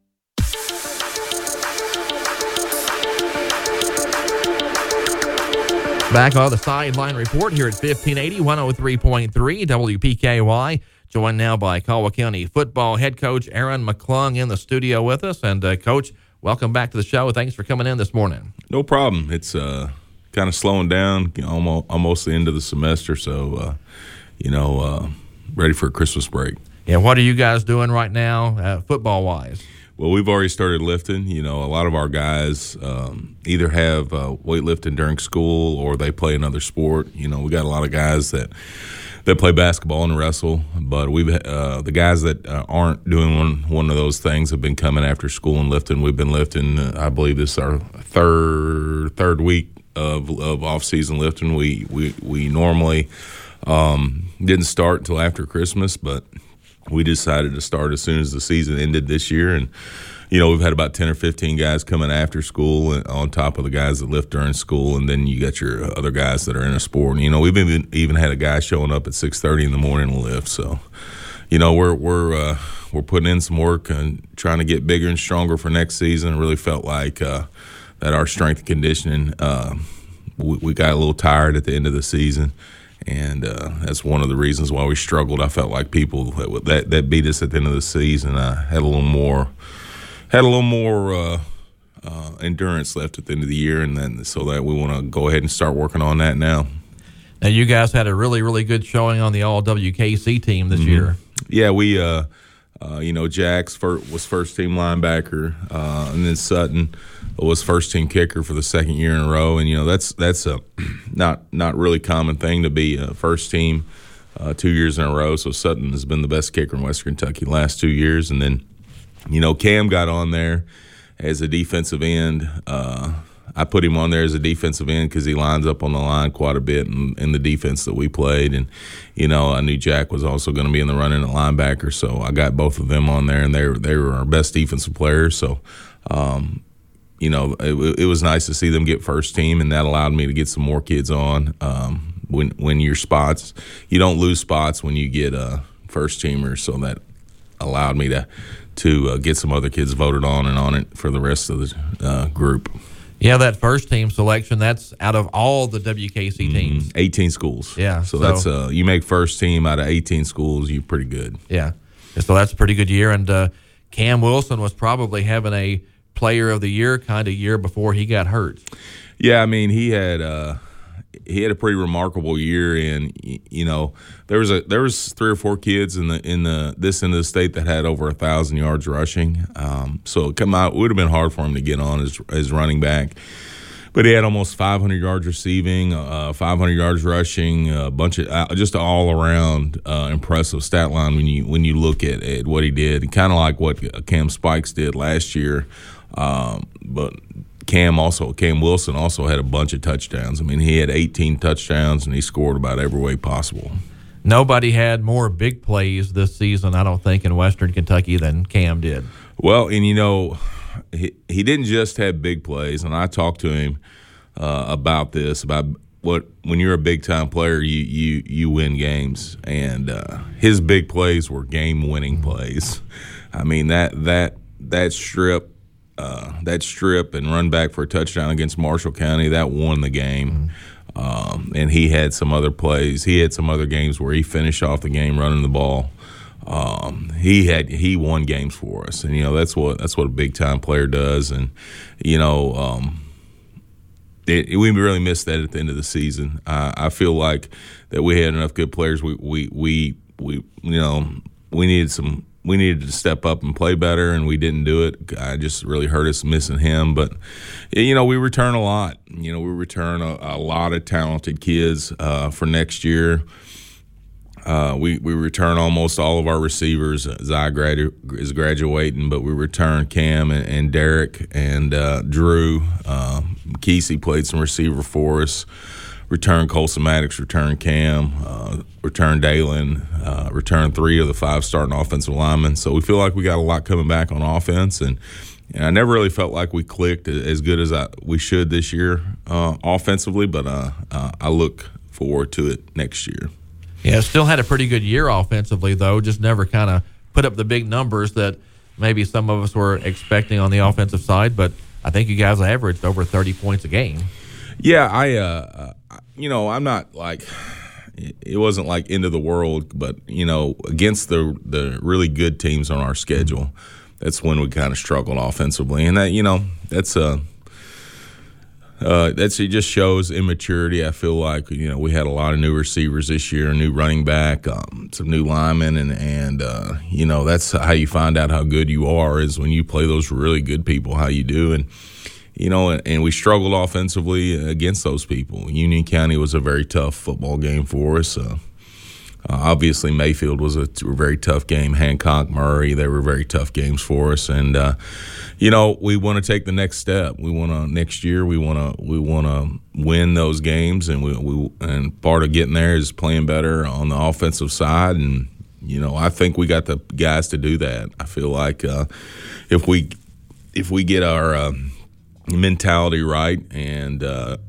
S2: Back on the Sideline Report here at 1580, 103.3 WPKY. Joined now by Caldwell County football head coach Aaron McClung in the studio with us. And, Coach, welcome back to the show. Thanks for coming in this morning.
S22: No problem. It's kind of slowing down, almost the end of the semester. So, ready for a Christmas break.
S2: Yeah, what are you guys doing right now football-wise?
S22: Well, we've already started lifting. A lot of our guys either have weightlifting during school or they play another sport. We got a lot of guys that play basketball and wrestle, but we've the guys that aren't doing one of those things have been coming after school and lifting. We've been lifting. I believe this is our third week of off-season lifting. We normally Didn't start until after Christmas, but we decided to start as soon as the season ended this year. And, we've had about 10 or 15 guys coming after school and on top of the guys that lift during school. And then you got your other guys that are in a sport. And, we've even had a guy showing up at 6:30 in the morning to lift. So, we're putting in some work and trying to get bigger and stronger for next season. Really felt like that our strength and conditioning, we got a little tired at the end of the season. And that's one of the reasons why we struggled. I felt like people that beat us at the end of the season had a little more endurance left at the end of the year, and then so that we want to go ahead and start working on that now.
S2: Now, you guys had a really, really good showing on the All WKC team this year.
S22: Yeah, we Jax was first team linebacker, and then Sutton was first team kicker for the second year in a row. And that's a not really common thing to be first team 2 years in a row. So Sutton has been the best kicker in Western Kentucky the last 2 years. And then Cam got on there as a defensive end. I put him on there as a defensive end because he lines up on the line quite a bit in the defense that we played. And, I knew Jack was also going to be in the running at linebacker, so I got both of them on there, and they were our best defensive players. So, it was nice to see them get first team, and that allowed me to get some more kids on. When your spots, you don't lose spots when you get first teamers, so that allowed me to get some other kids voted on and on it for the rest of the group.
S2: Yeah, that first team selection, that's out of all the WKC teams.
S22: 18 schools.
S2: Yeah.
S22: So that's you make first team out of 18 schools, you're pretty good.
S2: Yeah. So that's a pretty good year. And Cam Wilson was probably having a player of the year kind of year before he got hurt.
S22: Yeah, I mean, he had a pretty remarkable year, and there was 3 or 4 kids in this end of the state that had over 1,000 yards rushing. So it would have been hard for him to get on as running back, but he had almost 500 yards receiving, 500 yards rushing, a bunch of just all around impressive stat line when you look at what he did, kind of like what Cam Spikes did last year, but. Cam Wilson also had a bunch of touchdowns. I mean, he had 18 touchdowns, and he scored about every way possible.
S2: Nobody had more big plays this season, I don't think, in Western Kentucky than Cam did.
S22: Well, and he didn't just have big plays, and I talked to him about when you're a big-time player, you win games, and his big plays were game-winning plays. I mean, that strip. That strip and run back for a touchdown against Marshall County, that won the game. And he had some other plays. He had some other games where he finished off the game running the ball. He won games for us, and that's what a big time player does. And we really missed that at the end of the season. I feel like that we had enough good players. We needed some. We needed to step up and play better, and we didn't do it. I just really hurt us missing him. But, we return a lot. We return a lot of talented kids for next year. We return almost all of our receivers. Zai is graduating, but we return Cam and Derek and Drew. Kesey played some receiver for us. Return Colson Maddox, return Cam, return Dalen, return 3 of the 5 starting offensive linemen. So we feel like we got a lot coming back on offense, and I never really felt like we clicked as good as we should this year offensively, but I look forward to it next year.
S2: Yeah, still had a pretty good year offensively, though, just never kind of put up the big numbers that maybe some of us were expecting on the offensive side, but I think you guys averaged over 30 points a game.
S22: Yeah, I'm not like it wasn't like end of the world, but against the really good teams on our schedule, that's when we kind of struggled offensively, and that it just shows immaturity. I feel like we had a lot of new receivers this year, a new running back, some new linemen, and that's how you find out how good you are is when you play those really good people. How you do, and we struggled offensively against those people. Union County was a very tough football game for us. Obviously, Mayfield was a very tough game. Hancock, Murray, they were very tough games for us. And, we want to take the next step. Next year, we want to win those games. And part of getting there is playing better on the offensive side. And, I think we got the guys to do that. I feel like if we get our mentality right and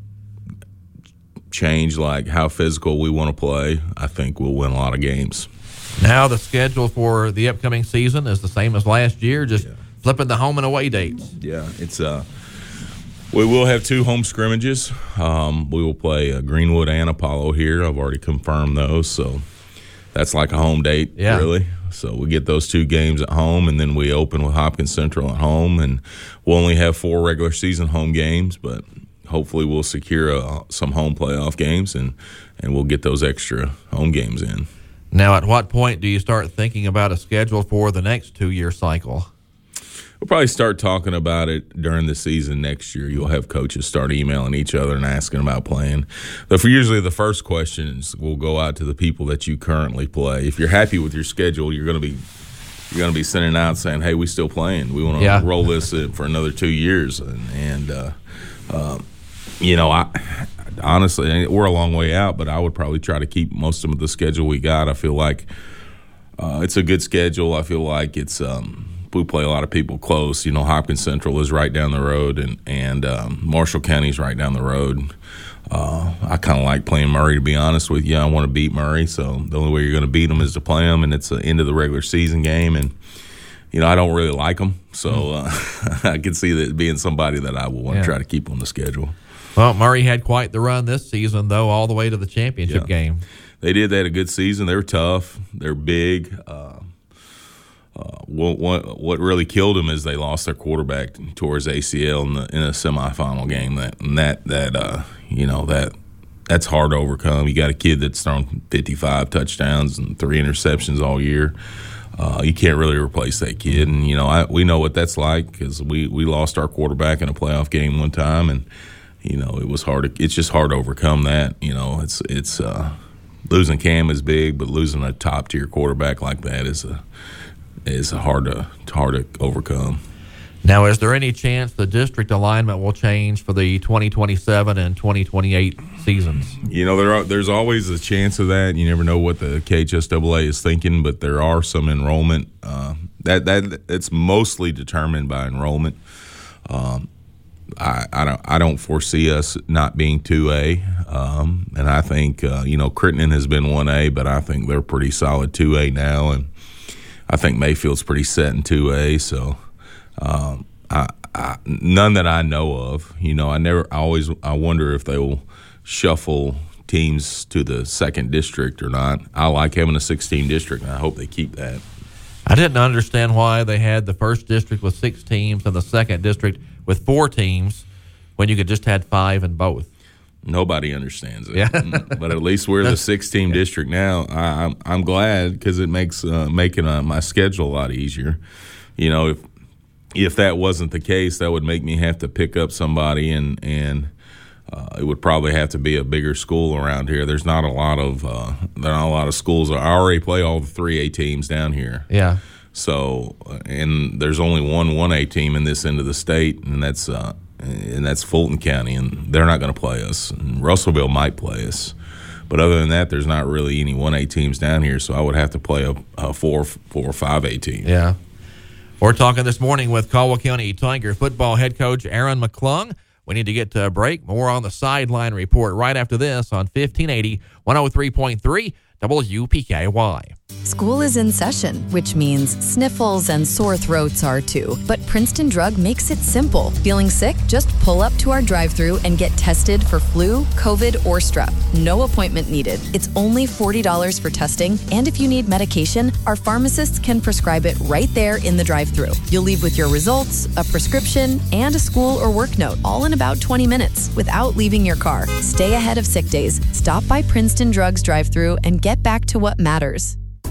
S22: change like how physical we want to play, I think we'll win a lot of games.
S2: Now the schedule for the upcoming season is the same as last year, just flipping the home and away dates.
S22: Yeah, it's we will have 2 home scrimmages. We will play Greenwood and Apollo here. I've already confirmed those, so that's like a home date, really. So we get those 2 games at home, and then we open with Hopkins Central at home, and we'll only have 4 regular season home games, but hopefully we'll secure some home playoff games, and we'll get those extra home games in.
S2: Now, at what point do you start thinking about a schedule for the next 2-year cycle?
S22: We'll probably start talking about it during the season next year. You'll have coaches start emailing each other and asking about playing. Usually the first questions will go out to the people that you currently play. If you're happy with your schedule, you're going to be sending out saying, hey, we still playing. We want to roll this for another 2 years. Honestly, we're a long way out, but I would probably try to keep most of the schedule we got. I feel like it's a good schedule. I feel like it's we play a lot of people close. Hopkins Central is right down the road, and Marshall County's right down the road. I kind of like playing Murray, to be honest with you. I want to beat Murray, so the only way you're going to beat them is to play them, and it's the end of the regular season game. And I don't really like them, so I can see that being somebody that I will want to try to keep on the schedule.
S2: Well, Murray had quite the run this season, though, all the way to the championship game.
S22: They did. They had a good season. They were tough. They're big. What really killed them is they lost their quarterback towards ACL in a semifinal game. That's hard to overcome. You got a kid that's thrown 55 touchdowns and 3 interceptions all year. You can't really replace that kid, and we know what that's like because we lost our quarterback in a playoff game one time, and it was hard. It's just hard to overcome that. It's losing Cam is big, but losing a top tier quarterback like that is hard to overcome.
S2: Now, is there any chance the district alignment will change for the 2027 and 2028 seasons?
S22: There's always a chance of that. You never know what the KHSAA is thinking, but there are some enrollment it's mostly determined by enrollment. I don't foresee us not being 2A, and I think Crittenden has been 1A, but I think they're pretty solid 2A now, and I think Mayfield's pretty set in 2A. So none that I know of. I wonder if they will shuffle teams to the second district or not. I like having a 16 district, and I hope they keep that.
S2: I didn't understand why they had the first district with 6 teams and the second district with 4 teams when you could just had 5 in both.
S22: Nobody understands it. Yeah. But at least we're the 6-team district now. I'm glad because it makes making my schedule a lot easier. If that wasn't the case, that would make me have to pick up somebody, and it would probably have to be a bigger school around here. There's not a lot of schools. I already play all the 3A teams down here.
S2: Yeah.
S22: So, and there's only one 1A team in this end of the state, and that's Fulton County, and they're not going to play us. And Russellville might play us. But other than that, there's not really any 1A teams down here, so I would have to play a 4 or 5A team.
S2: Yeah. We're talking this morning with Caldwell County Tiger football head coach Aaron McClung. We need to get to a break. More on the Sideline Report right after this on 1580, 103.3 WPKY.
S1: School is in session, which means sniffles and sore throats are too. But Princeton Drug makes it simple. Feeling sick? Just pull up to our drive-thru and get tested for flu, COVID, or strep. No appointment needed. It's only $40 for testing, and if you need medication, our pharmacists can prescribe it right there in the drive-thru. You'll leave with your results, a prescription, and a school or work note, all in about 20 minutes, without leaving your car. Stay ahead of sick days. Stop by Princeton Drug's drive-thru and get back to what matters.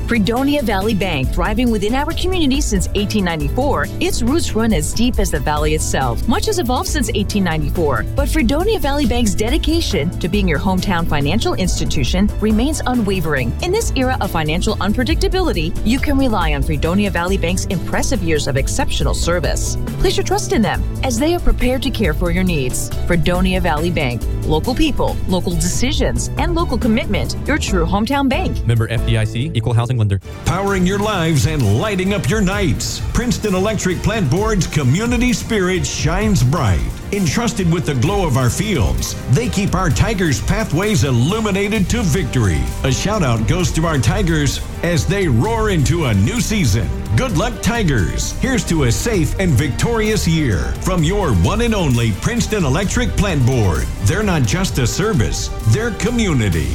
S6: Fredonia Valley Bank, thriving within our community since 1894, its roots run as deep as the valley itself. Much has evolved since 1894, but Fredonia Valley Bank's dedication to being your hometown financial institution remains unwavering. In this era of financial unpredictability, you can rely on Fredonia Valley Bank's impressive years of exceptional service. Place your trust in them as they are prepared to care for your needs. Fredonia Valley Bank. Local people, local decisions, and local commitment. Your true hometown bank.
S7: Member FDIC, Equal Housing Lender.
S23: Powering your lives and lighting up your nights. Princeton Electric Plant Board's community spirit shines bright. Entrusted with the glow of our fields, they keep our Tigers' pathways illuminated to victory. A shout out goes to our Tigers as they roar into a new season. Good luck, Tigers. Here's to a safe and victorious year from your one and only Princeton Electric Plant Board. They're not just a service, they're community.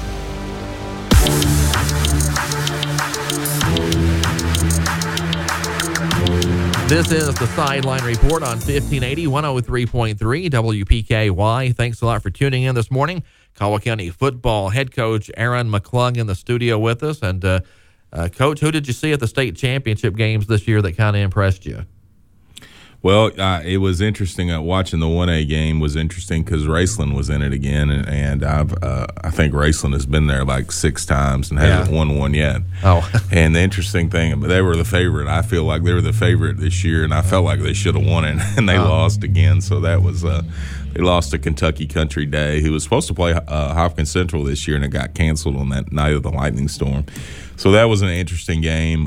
S2: This is the Sideline Report on 1580, 103.3 WPKY. Thanks a lot for tuning in this morning. Caldwell County football head coach Aaron McClung in the studio with us. And, Coach, who did you see at the state championship games this year that kind of impressed you?
S22: Well, it was interesting. Watching the 1A game was interesting because Raceland was in it again, and I think Raceland has been there like 6 times and hasn't won one yet.
S2: Oh,
S22: and the interesting thing, they were the favorite. I feel like they were the favorite this year, and I felt like they should have won it, and they lost again. So that was they lost to Kentucky Country Day, who was supposed to play Hopkins Central this year, and it got canceled on that night of the lightning storm. So that was an interesting game.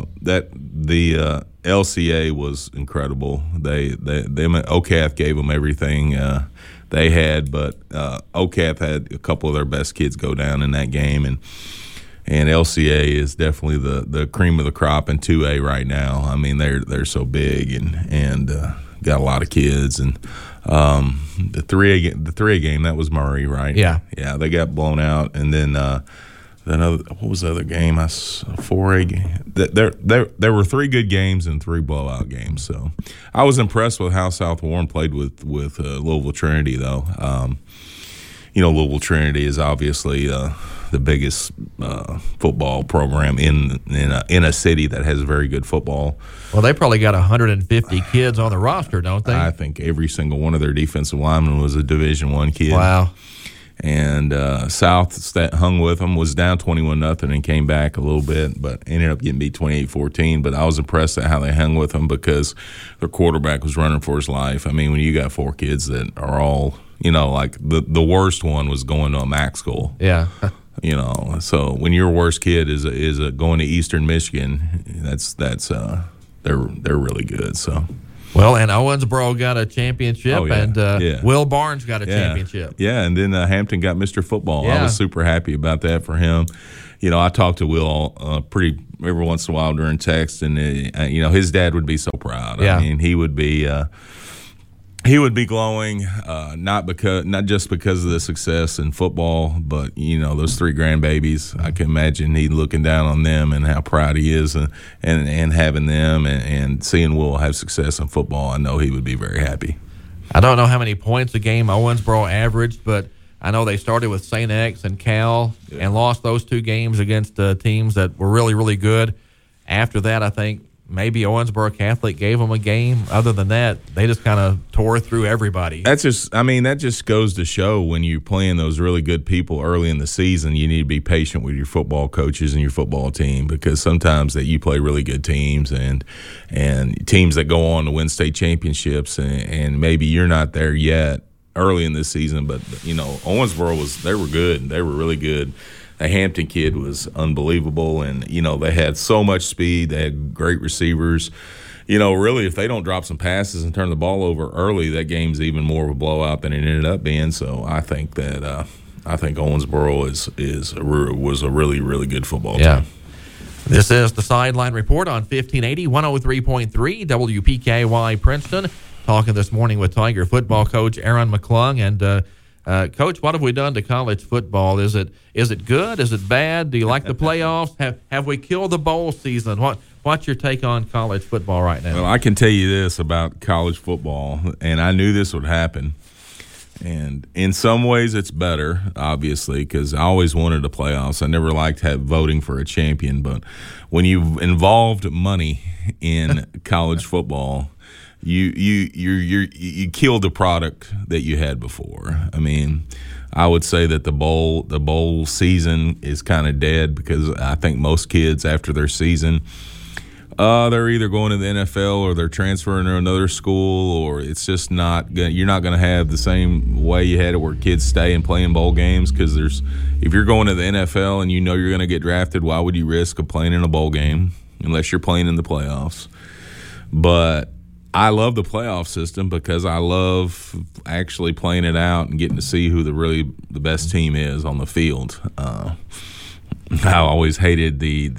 S22: The LCA was incredible. OCAF gave them everything they had, but OCAF had a couple of their best kids go down in that game, and LCA is definitely the cream of the crop in 2A right now. I mean, they're so big and got a lot of kids, and the 3A game, that was Murray, right?
S2: Yeah,
S22: they got blown out, and then. What was the other game? 4A game. There were 3 good games and 3 blowout games. So I was impressed with how South Warren played with Louisville Trinity, though. Louisville Trinity is obviously the biggest football program in a city that has very good football.
S2: Well, they probably got 150 kids on the roster, don't they?
S22: I think every single one of their defensive linemen was a Division I kid.
S2: Wow.
S22: And South that hung with them, was down 21-0 and came back a little bit, but ended up getting beat 28-14. But I was impressed at how they hung with them because their quarterback was running for his life. I mean, when you got 4 kids that are all, like the worst one was going to a MAC school.
S2: Yeah.
S22: So when your worst kid is going to Eastern Michigan, that's they're really good. So.
S2: Well, and Owensboro got a championship, and Will Barnes got a championship.
S22: Yeah, and then Hampton got Mr. Football.
S2: Yeah.
S22: I was super happy about that for him. I talked to Will every once in a while during text, and his dad would be so proud.
S2: Yeah.
S22: I mean, he would be glowing, not just because of the success in football, but those 3 grandbabies. I can imagine he looking down on them and how proud he is, and having them and seeing Will have success in football. I know he would be very happy.
S2: I don't know how many points a game Owensboro averaged, but I know they started with St. X and Cal and lost those 2 games against teams that were really, really good. After that, I think maybe Owensboro Catholic gave them a game. Other than that, they just kind of tore through everybody.
S22: That just goes to show when you're playing those really good people early in the season, you need to be patient with your football coaches and your football team, because sometimes that you play really good teams and teams that go on to win state championships, and maybe you're not there yet early in this season, but Owensboro they were good. They were really good. The Hampton kid was unbelievable, and, they had so much speed. They had great receivers. Really, if they don't drop some passes and turn the ball over early, that game's even more of a blowout than it ended up being. So I think that Owensboro was a really, really good football team.
S2: This is the Sideline Report on 1580, 103.3 WPKY Princeton. Talking this morning with Tiger football coach Aaron McClung. And Coach, what have we done to college football? Is it good? Is it bad? Do you like the playoffs? Have we killed the bowl season? What's your take on college football right now?
S22: Well, I can tell you this about college football, and I knew this would happen. And in some ways it's better, obviously, because I always wanted the playoffs. I never liked voting for a champion. But when you've involved money in college football, you kill the product that you had before. I mean, I would say that the bowl season is kind of dead, because I think most kids after their season, they're either going to the NFL or they're transferring to another school, or it's just you're not going to have the same way you had it where kids stay and play in bowl games, because if you're going to the NFL and you know you're going to get drafted, why would you risk playing in a bowl game unless you're playing in the playoffs? But I love the playoff system because I love actually playing it out and getting to see who the best team is on the field. I always hated the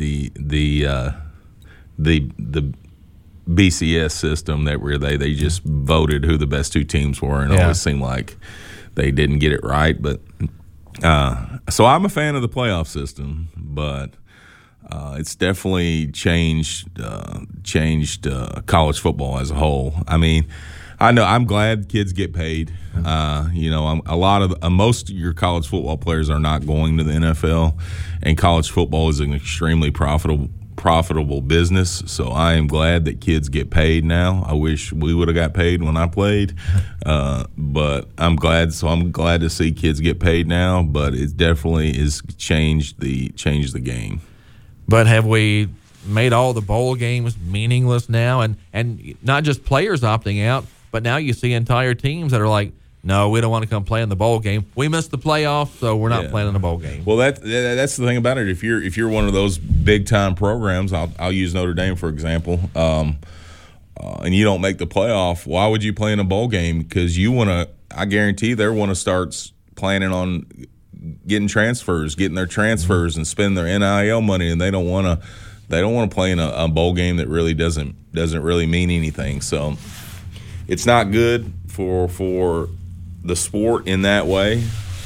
S22: BCS system where they just voted who the best two teams were, and it always seemed like they didn't get it right. But so I'm a fan of the playoff system, but it's definitely changed college football as a whole. I mean, I'm glad kids get paid. Most of your college football players are not going to the NFL, and college football is an extremely profitable business. So I am glad that kids get paid now. I wish we would have got paid when I played, but I'm glad. So I'm glad to see kids get paid now. But it definitely is changed the game.
S2: But have we made all the bowl games meaningless now? And not just players opting out, but now you see entire teams that are like, no, we don't want to come play in the bowl game. We missed the playoffs, so we're not playing in the bowl game.
S22: Well, that's the thing about it. If you're one of those big time programs, I'll use Notre Dame for example, and you don't make the playoff, why would you play in a bowl game? Because I guarantee they want to start planning on getting their transfers and spending their NIL money, and they don't want to play in a bowl game that really doesn't really mean anything. So it's not good for the sport in that way.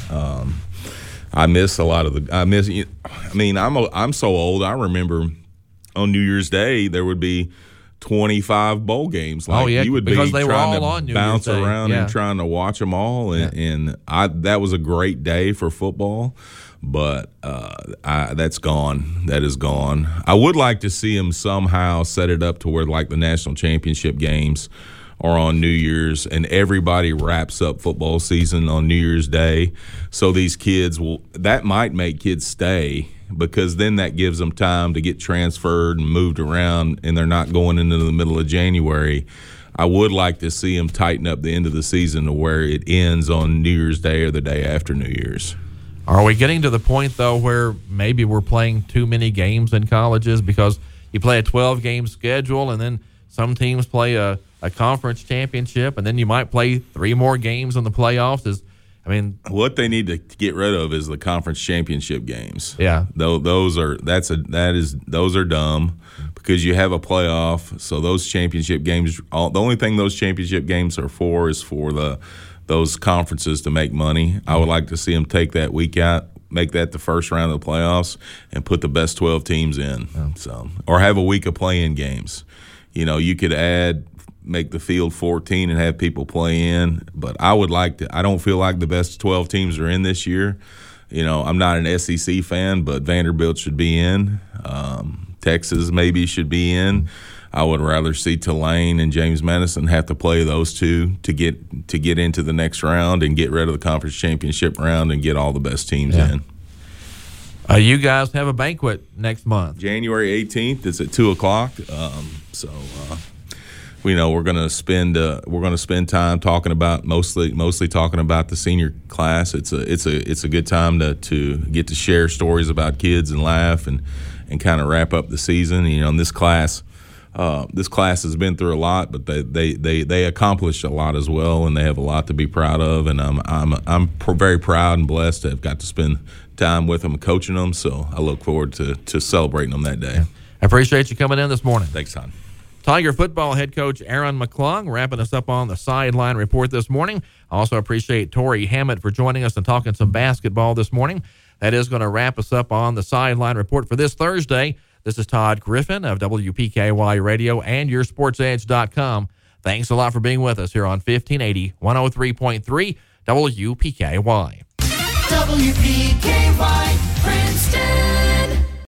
S22: I miss a lot of I'm so old. I remember on New Year's Day there would be 25 bowl games. You would be trying to bounce around and trying to watch them all, and that was a great day for football. But that's gone. That is gone. I would like to see them somehow set it up to where like the national championship games are on New Year's, and everybody wraps up football season on New Year's Day. So these kids that might make kids stay, because then that gives them time to get transferred and moved around, and they're not going into the middle of January. I would like to see them tighten up the end of the season to where it ends on New Year's Day or the day after New Year's.
S2: Are we getting to the point, though, where maybe we're playing too many games in colleges? Because you play a 12-game schedule, and then some teams play a conference championship, and then you might play 3 more games in the playoffs.
S22: What they need to get rid of is the conference championship games.
S2: Yeah,
S22: those are dumb, because you have a playoff. So those championship games, the only thing those championship games are for is for those conferences to make money. I would like to see them take that week out, make that the first round of the playoffs, and put the best 12 teams in. Or have a week of play-in games. You could make the field 14 and have people play in, but I don't feel like the best 12 teams are in this year. I'm not an SEC fan, but Vanderbilt should be in. Texas maybe should be in. I would rather see Tulane and James Madison have to play those two to get into the next round and get rid of the conference championship round and get all the best teams in.
S2: You guys have a banquet next month,
S22: January 18th. It's at 2:00. We're going to spend time talking about mostly talking about the senior class. It's a good time to get to share stories about kids and laugh and kind of wrap up the season. And this class has been through a lot, but they accomplished a lot as well, and they have a lot to be proud of. And I'm very proud and blessed to have got to spend time with them and coaching them. So I look forward to celebrating them that day.
S2: I appreciate you coming in this morning.
S22: Thanks, Todd.
S2: Tiger football head coach Aaron McClung wrapping us up on the Sideline Report this morning. I also appreciate Tori Hammett for joining us and talking some basketball this morning. That is going to wrap us up on the Sideline Report for this Thursday. This is Todd Griffin of WPKY Radio and YourSportsEdge.com. Thanks a lot for being with us here on 1580, 103.3 WPKY.
S8: WPKY.